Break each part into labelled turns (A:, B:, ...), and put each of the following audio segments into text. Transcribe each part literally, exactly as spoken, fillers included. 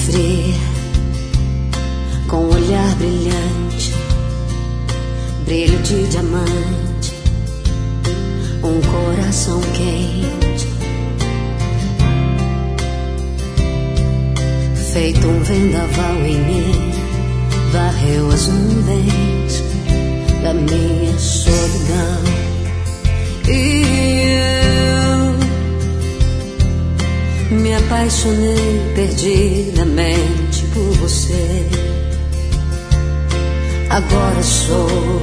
A: fria, com um olhar brilhante, brilho de diamante, um coração quente, feito um vendaval em mim, varreu as nuvens da minha solidão. E eu me apaixonei perdidamente por você. Agora sou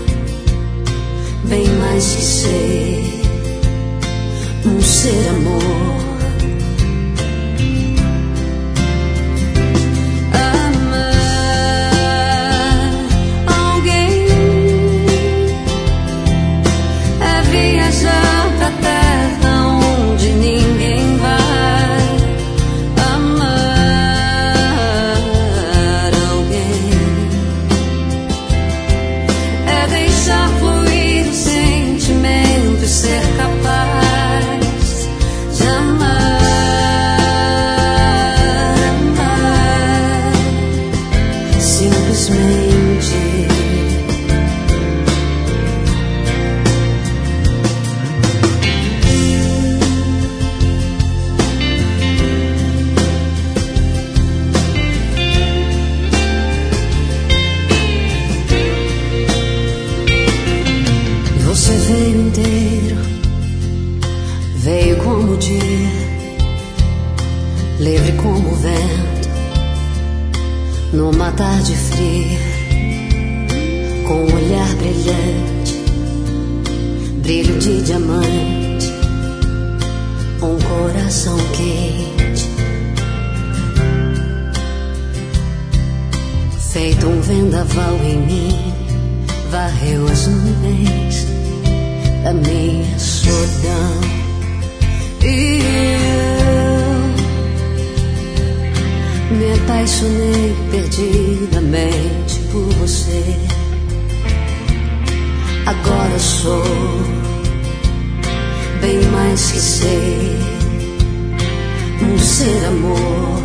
A: bem mais que ser um ser amor. Você veio inteiro, veio como o dia, livre como o vento, numa tarde fria, com um olhar brilhante, brilho de diamante, um coração quente, feito um vendaval em mim, varreu as nuvens da minha solidão. E eu me apaixonei perdidamente por você. Agora sou bem mais que ser um ser amor.